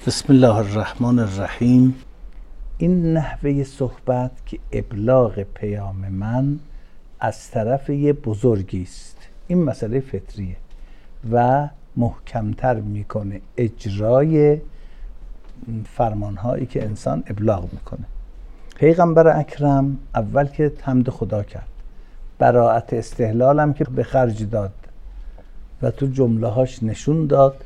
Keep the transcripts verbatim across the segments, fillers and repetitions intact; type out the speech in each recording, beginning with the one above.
بسم الله الرحمن الرحیم. این نحوه صحبت که ابلاغ پیام من از طرف یه بزرگی است، این مسئله فطریه و محکمتر میکنه اجرای فرمانهایی که انسان ابلاغ میکنه. پیغمبر اکرم اول که حمد خدا کرد، براءت استحلال هم که به خرج داد و تو جمله هاش نشون داد،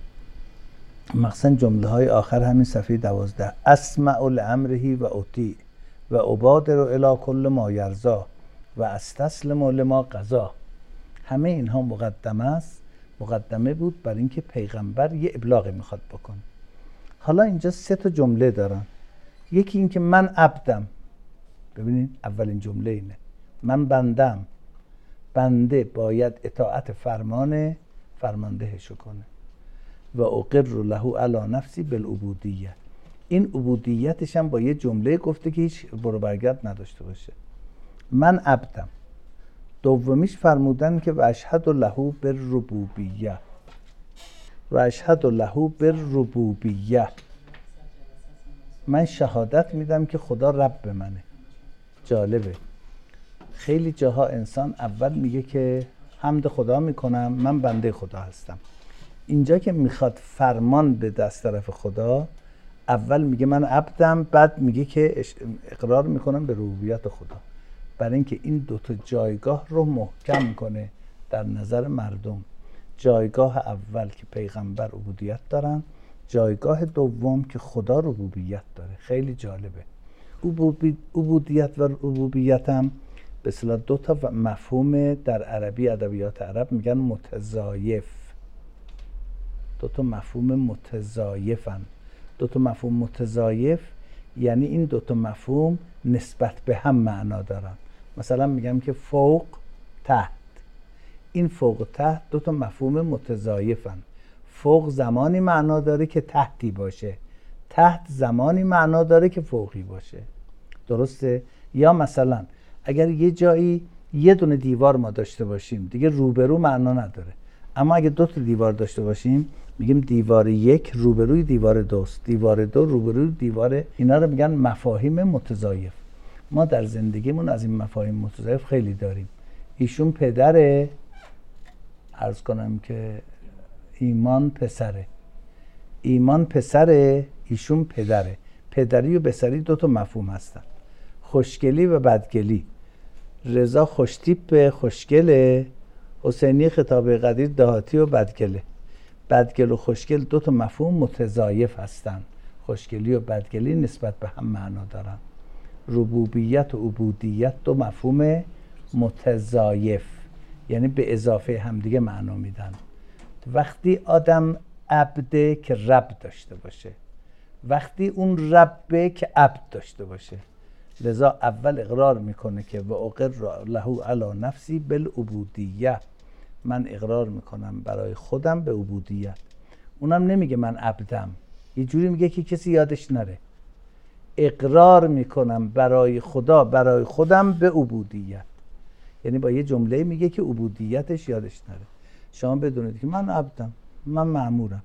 مخصوصا جمله های آخر همین صفحه دوازده، اسمع لامره و اطیع و ابادر الی کل ما یرضا و استسلم لما قضا. همه اینها مقدمه است، مقدمه بود برای اینکه پیغمبر یه ابلاغی میخواد بکنه. حالا اینجا سه تا جمله دارن. یکی این که من عبدم، ببینید اولین جمله اینه، من بندم، بنده باید اطاعت فرمان فرماندهشو کنه. و اقر له علی نفسی بالعبودیه، این عبودیتش هم با یه جمله گفته که هیچ برو برگرد نداشته باشه. من عبدم. دومیش فرمودن که و اشهد له بالربوبیه، و اشهد له بالربوبیه، من شهادت میدم که خدا رب منه. جالبه، خیلی جاها انسان اول میگه که حمد خدا میکنم، من بنده خدا هستم. اینجا که میخواد فرمان بده از طرف خدا، اول میگه من عبدم، بعد میگه که اقرار میکنم به ربوبیت خدا، برای اینکه این دوتا جایگاه رو محکم کنه در نظر مردم. جایگاه اول که پیغمبر عبودیت دارن، جایگاه دوم که خدا ربوبیت داره. خیلی جالبه. عبودیت و ربوبیت هم به اصطلاح دو تا مفهوم در عربی، ادبیات عرب میگن متضایف. دو تا مفهوم متضایفن. دو تا مفهوم متضایف یعنی این دو تا مفهوم نسبت به هم معنا دارن. مثلا میگم که فوق تحت، این فوق و تحت دو تا مفهوم متضایفن. فوق زمانی معنا داره که تحتی باشه، تحت زمانی معنا داره که فوقی باشه. درسته؟ یا مثلا اگر یه جایی یه دونه دیوار ما داشته باشیم، دیگه روبرو معنا نداره. اما اگه دو تا دیوار داشته باشیم، میگیم دیوار یک روبروی دیوار دوست، دیوار دو روبروی دیوار. اینا رو میگن مفاهیم متضایف. ما در زندگیمون از این مفاهیم متضایف خیلی داریم. ایشون پدره، عرض کنم که ایمان پسره، ایمان پسره، ایشون پدره. پدری و پسری دو تا مفهوم هستن، خوشگلی و بدگلی. رضا خوشتیپ خوشگله، حسینی خطاب قدیر دهاتی و بدگله. بدگل و خوشگل دو تا مفهوم متضایف هستن. خوشگلی و بدگلی نسبت به هم معنا دارن. ربوبیت و عبودیت دو مفهوم متضایف، یعنی به اضافه همدیگه معنا میدن. وقتی آدم عبده که رب داشته باشه، وقتی اون ربه که عبد داشته باشه. لذا اول اقرار میکنه که و اقر له علی نفسی بالعبودیه، من اقرار میکنم برای خودم به عبودیت. اونم نمیگه من عبدم، یه جوری میگه که کسی یادش نره. اقرار میکنم برای خدا، برای خودم به عبودیت، یعنی با یه جمله میگه که عبودیتش یادش نره. شما بدونید که من عبدم، من مأمورم.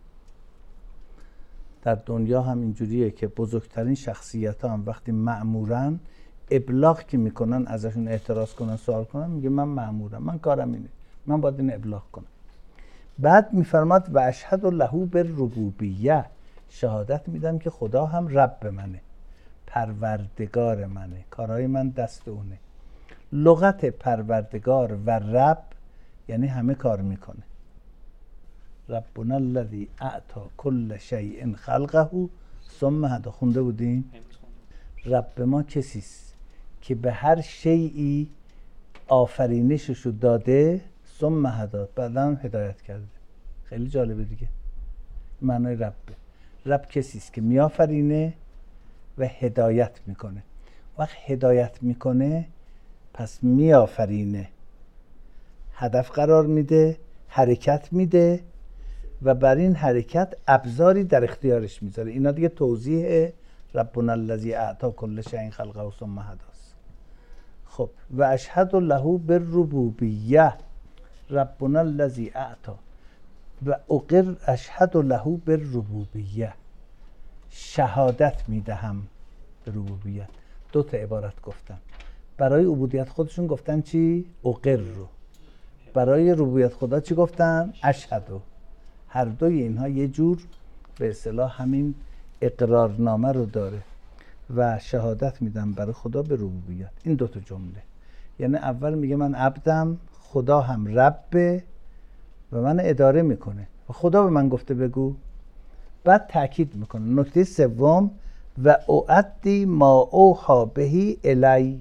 در دنیا هم اینجوریه که بزرگترین شخصیت ها هم وقتی مأمورن، ابلاغ که میکنن ازشون اعتراض کنن، سوال کنن، میگه من مأمورم، من کارم اینه، من باید این ابلاغ کنم. بعد میفرماد و اشهد له بالربوبیه، شهادت میدم که خدا هم رب منه، پروردگار منه، کارهای من دست اونه. لغت پروردگار و رب یعنی همه کار میکنه. ربنا الذی اعطی کل شیء خلقه ثم هدی. خونده بودیم؟ رب ما کسیست که به هر شیئی آفرینششو داده، ثم هدی، بعداً هدایت کرده. خیلی جالبه دیگه. معنای ربه. رب کسیست که میآفرینه و هدایت میکنه. وقت هدایت میکنه پس میآفرینه، هدف قرار میده، حرکت میده و بر این حرکت ابزاری در اختیارش میذاره. اینا دیگه توضیح ربنا الذی اعطی کل شیء خلقه ثم هدی. خب و اشهد له بالربوبیه، ربنا الذی اعطی و اقر اشهد له بالربوبیه. شهادت میدهم به ربوبیت. دو تا عبارت گفتن. برای عبودیت خودشون گفتن چی؟ اقر رو. برای ربوبیت خدا چی گفتن؟ اشهدو. هر دوی اینها یه جور به اصطلاح همین اقرارنامه رو داره و شهادت میدم برای خدا به ربوبیت. این دو تا جمله، یعنی اول میگه من عبدم، خدا هم ربه و من اداره میکنه و خدا به من گفته بگو. بعد تأکید میکنه نکته سوم و اؤدی ما اوحی بهی الی،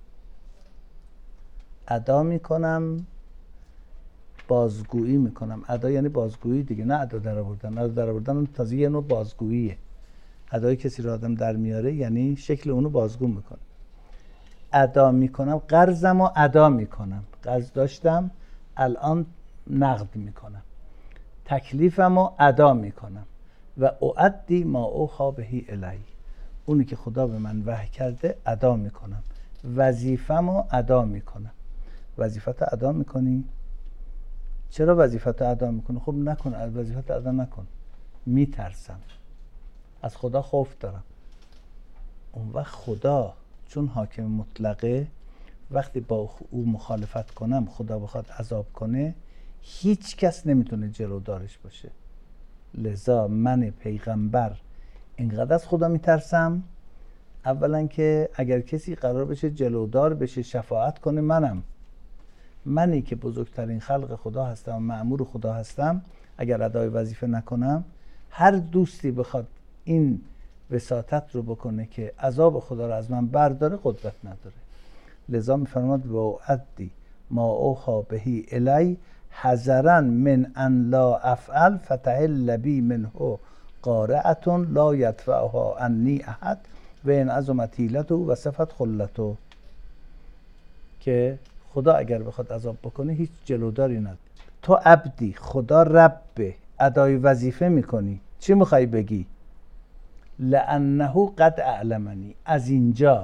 ادا میکنم، بازگویی میکنم. ادا یعنی بازگویی دیگه، نه ادا در آوردن. ادا در آوردن تازه یه نوع بازگوییه. ادای کسی رو آدم در میاره یعنی شکل اونو بازگو میکنه. ادا میکنم، قرضمو ادا میکنم، قرض داشتم الان نقد میکنم. تکلیفمو ادا میکنم و اؤدی ما اوحی بهی الی، اونی که خدا به من وحی کرده ادا میکنم. وظیفه‌مو ادا میکنم. وظیفت ادا میکنی؟ چرا وظیفت ادا میکنی؟ خب نکن، از وظیفت ادا نکن. میترسم، از خدا خوف دارم. اون وقت خدا چون حاکم مطلقه، وقتی با او مخالفت کنم خدا بخواد عذاب کنه، هیچ کس نمیتونه جلودارش باشه. لذا من پیغمبر اینقدر از خدا میترسم، اولا که اگر کسی قرار بشه جلودار بشه شفاعت کنه منم، منی که بزرگترین خلق خدا هستم و مأمور خدا هستم، اگر ادای وظیفه نکنم، هر دوستی بخواد این وساطت رو بکنه که عذاب خدا رو از من برداره قدرت نداره. لذا میفرماد و اؤدی ما اوحی بهی الی حذرا من ان لا افعل فتحل بی منه قارعة لا یدفعها عنی احد و ان عظمت حیلته و صفت خلته، که خدا اگر بخواد عذاب بکنه هیچ جلوداری نداره. تو عبدی، خدا ربه، ادای وظیفه میکنی، چی میخوای بگی؟ لانه قد اعلمنی، از اینجا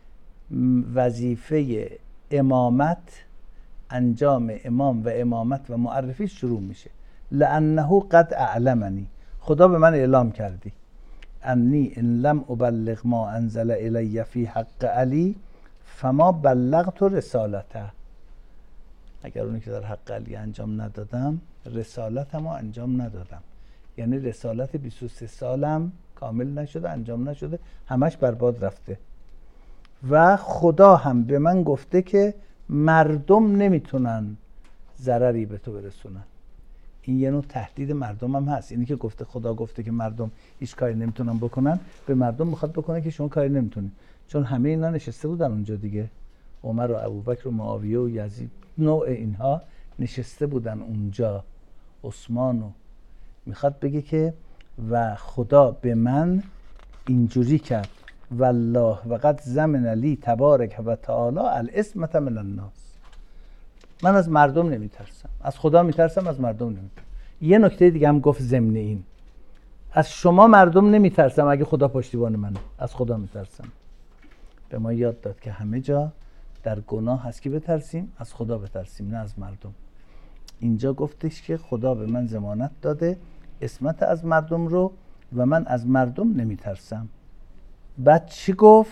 وظیفه امامت، انجام امام و امامت و معرفی شروع میشه. لانه قد اعلمنی، خدا به من اعلام کردی، انی ان لم ابلغ ما انزل الی فی حق علی فما بلغت رسالته، اگر اونی که در حق علی انجام ندادم رسالتمو انجام ندادم. یعنی رسالت بیست و سه سالم کامل نشده، انجام نشده، همش برباد رفته. و خدا هم به من گفته که مردم نمیتونن ضرری به تو برسونن. این یه نوع تهدید مردم هم هست. اینی که گفته خدا گفته که مردم هیچ کاری نمیتونن بکنن، به مردم میخواد بکنه که شما کاری نمیتونید. چون همه اینا نشسته بودن اونجا دیگه، عمر و ابوبکر و معاویه و یزید، نوع اینها نشسته بودن اونجا، عثمان. و میخواد بگه که و خدا به من اینجوری کرد والله وقد زمن لی تبارک و تعالی العصمت من الناس، من از مردم نمیترسم، از خدا میترسم، از مردم نمیترسم. یه نکته دیگه هم گفت ضمن این، از شما مردم نمیترسم اگه خدا پشتیبان منه، از خدا میترسم. به ما یاد داد که همه جا در گناه هست که بترسیم، از خدا بترسیم نه از مردم. اینجا گفتش که خدا به من ضمانت داده عصمت از مردم رو و من از مردم نمیترسم. بعد چی گفت؟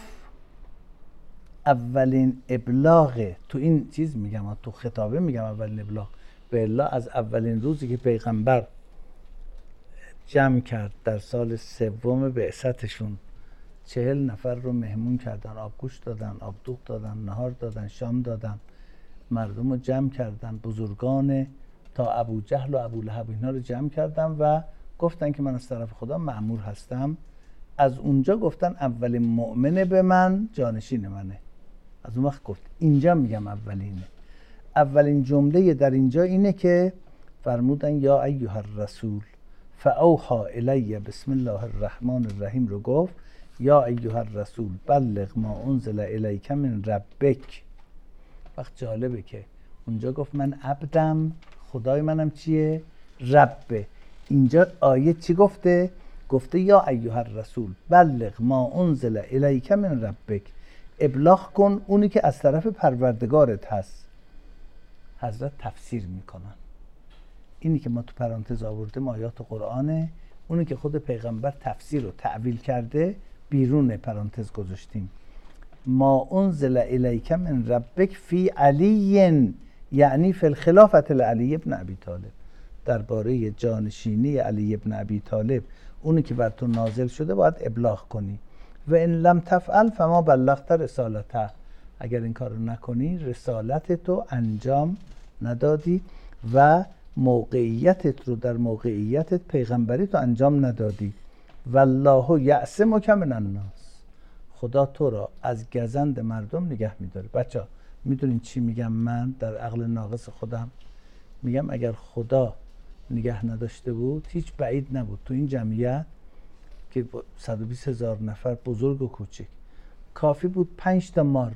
اولین ابلاغ تو این چیز میگم، تو خطابه میگم اولین ابلاغ، به الله از اولین روزی که پیغمبر جمع کرد در سال سوم بعثتشون، چهل نفر رو مهمون کردن، آبگوش دادن، آبدوغ دادن، نهار دادن، شام دادن، مردم رو جمع کردن، بزرگان تا ابو جهل و ابو لهب اینا رو جمع کردن و گفتن که من از طرف خدا مأمور هستم. از اونجا گفتن اولین مؤمن به من جانشین منه. از اون وقت گفت اینجا میگم اولینه. اولین جمله در اینجا اینه که فرمودن یا ایها الرسول فاوحی الی بسم الله الرحمن الرحیم رو گفت یا ایها الرسول بلغ ما انزل الیک من ربک. وقت جالبه که اونجا گفت من عبدم، خدای منم چیه؟ ربه. اینجا آیه چی گفته؟ گفته یا ایها الرسول بلغ ما انزل الیک من ربک، ابلاغ کن اونی که از طرف پروردگارت هست. حضرت تفسیر میکنن اینی که ما تو پرانتز آوردیم آیات قرآنه اونی که خود پیغمبر تفسیر و تعویل کرده بیرون پرانتز گذاشتیم. ما انزل الیک من ربک فی علی، یعنی فی الخلافة لعلی ابن ابی طالب، درباره جانشینی علی ابن ابی طالب اونی که بر تو نازل شده باید ابلاغ کنی. و ان لم تفعل فما بلغت رسالته، اگر این کارو نکنی رسالت تو انجام ندادی و موقعیتت رو در موقعیتت پیغمبری تو انجام ندادی. والله یعصمک من الناس، خدا تو را از گزند مردم نگه میداره. بچه میدونین چی میگم من در عقل ناقص خودم؟ میگم اگر خدا نگه نداشته بود هیچ بعید نبود تو این جمعیت که صد و بیست هزار نفر بزرگ و کوچک کافی بود پنج تا مار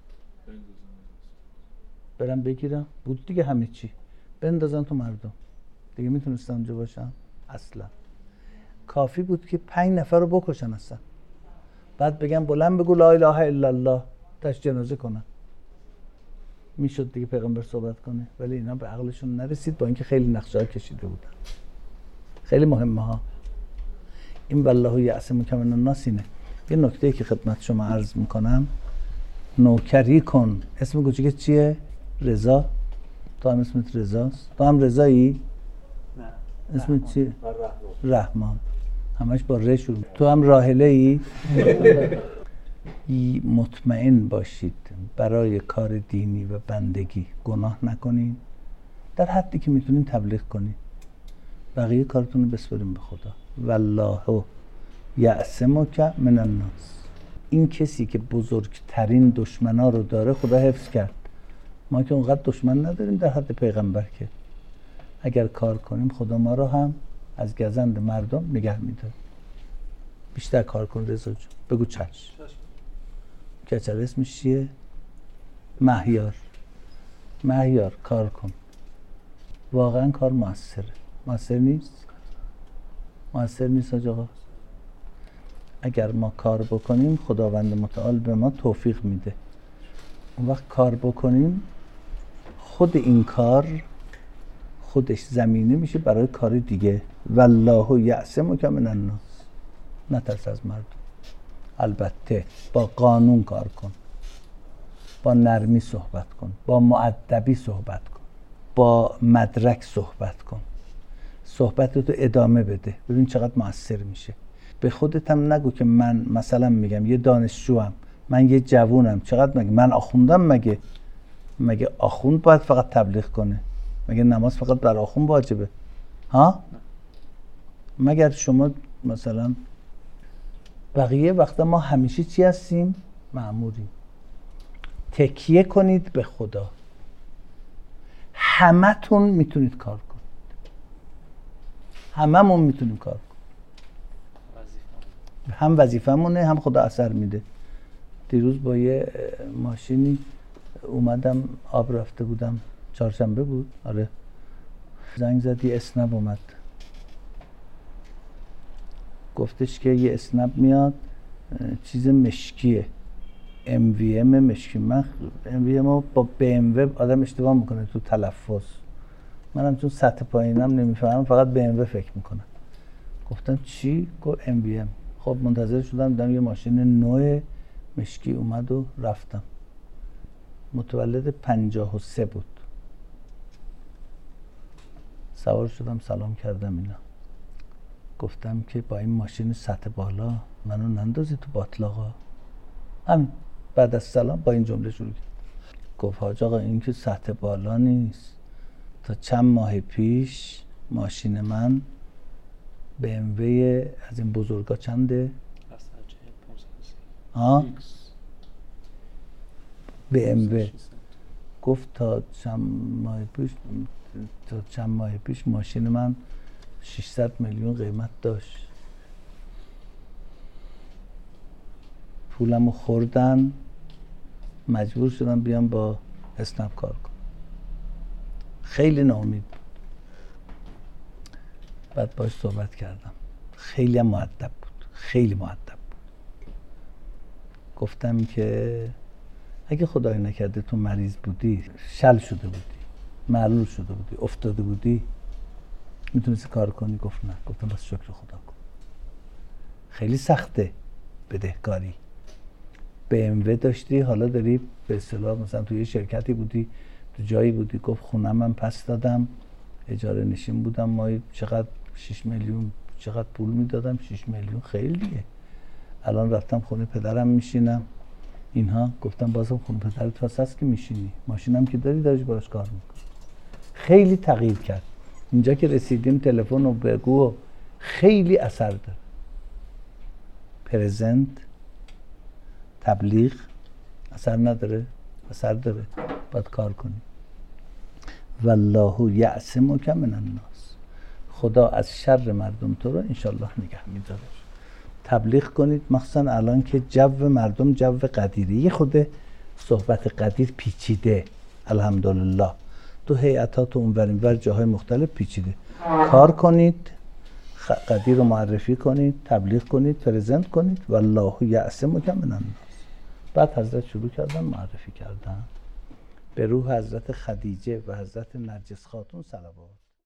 برم بگیرم، بود دیگه همه چی بندازن تو مردم دیگه میتونستن اونجا باشن؟ اصلا کافی بود که پنج نفر رو بکشن اصلا، بعد بگم بلند بگو لا اله الا الله، تاش جنازه کنن، میشد دیگه پیغمبر صحبت کنه. ولی اینا به عقلشون نرسید، با اینکه خیلی نقشه ها کشیده بودن. خیلی مهمه ها این والله یعصمک من الناس. اینه یه نکته که خدمت شما عرض میکنم، نوکری کن. اسم کوچیکت چیه؟ رضا. تو هم اسمت رضاست؟ تو هم رضایی؟ نه. اسمت چیه؟ رحمان. همش با ر شروع. تو هم راحله ای؟ مطمئن باشید برای کار دینی و بندگی گناه نکنین، در حدی که میتونین تبلیغ کنین، بقیه کارتون رو بسپارین به خدا. والله یعصمک من الناس. این کسی که بزرگترین دشمنا رو داره خدا حفظ کرد. ما که اونقدر دشمن نداریم در حد پیغمبر، که اگر کار کنیم خدا ما رو هم از گزند مردم نگه میداره. بیشتر کار کن رضا جون. بگو چشم. کچل اسمش چیه؟ مهیار. مهیار کار کن. واقعا کار موثره. موثر نیست؟ موثر نیست حاج آقا. اگر ما کار بکنیم خداوند متعال به ما توفیق میده. اون وقت کار بکنیم خود این کار خودش زمینه میشه برای کار دیگه. والله یعصمک من الناس. نترس از مردم. البته با قانون کار کن، با نرمی صحبت کن، با مؤدبی صحبت کن، با مدرک صحبت کن، صحبتتو ادامه بده، ببین چقدر مؤثر میشه. به خودت هم نگو که من مثلا میگم یه دانشجوام، من یه جوونم، چقدر مگه من آخوندم؟ مگه مگه آخوند باید فقط تبلیغ کنه؟ مگه نماز فقط بر آخوند واجبه؟ ها؟ مگر شما مثلا بقیه وقتا ما همیشه چی هستیم؟ مأموریم. تکیه کنید به خدا. همه تون میتونید کار کنید. هممون میتونیم کار کنیم. هم وظیفه‌مونه هم خدا اثر میده. دیروز با یه ماشینی اومدم، آب رفته بودم، چهارشنبه بود، آره، زنگ زد یه اسنپ اومد، گفتش که یه اسنپ میاد چیز مشکیه، ام وی ام مشکی. من ام وی ام با بی ام و آدم اشتباه میکنه تو تلفظ، منم چون سطح پایینم نمیفهمم فقط بی ام و فکر میکنم. گفتم چی؟ گفت ام وی ام. خب منتظر شدم، دیدم یه ماشین نو مشکی اومد و رفتم. متولد پنجاه و سه بود. سوار شدم، سلام کردم اینا. گفتم که با این ماشین سطح بالا منو نندازی تو باطلاقا. همین بعد از سلام با این جمله شروع کرد. گفت حاج آقا این که سطح بالا نیست. تا چند ماه پیش ماشین من بی ام و از این بزرگا چنده؟ ها؟ بی ام و. گفت تا چند ماه پیش تا چند ماه پیش ماشین من ششصد میلیون قیمت داشت. پولمو خوردن، مجبور شدم بیام با اسنپ کار کنم. خیلی ناامید بود. بعد باش صحبت کردم، خیلی هم مؤدب بود، خیلی مؤدب بود. گفتم که اگه خدای نکرده تو مریض بودی، شل شده بودی، معلول شده بودی، افتاده بودی، میتونستی کار کنی؟ گفت نه. گفتم بس شکر خدا کن. خیلی سخته بدهکاری. بی ام و داشتی، حالا داری به اصطلاح مثلا توی شرکتی بودی، تو جایی بودی، گفت خونه من پس دادم، اجاره نشین بودم، ماهی چقدر شش میلیون چقدر پول میدادم. شش میلیون خیلیه. الان رفتم خونه پدرم میشینم اینها. گفتم بازم خونه پدرت واسه است که میشینی، ماشینم که داری داری باش کار میکنی. خیلی تغییر کرد. اینجا که رسیدیم تلفن و بگو و خیلی اثر داره. پرزنت، تبلیغ اثر نداره؟ اثر داره. باید کار کنی. والله یعصمک من الناس. خدا از شر مردم تو رو انشالله نگه میداره. تبلیغ کنید، مخصوصا الان که جو مردم جو قدیری. یه خود صحبت قدیر پیچیده الحمدلله. تو هیئتات و اونور اینور جاهای مختلف پیچیده. کار کنید، قدیر رو معرفی کنید، تبلیغ کنید، پرزنت کنید. والله یعصمک من الناس. بعد حضرت شروع کردن معرفی کردن. به روح حضرت خدیجه و حضرت نرجس خاتون صلوات.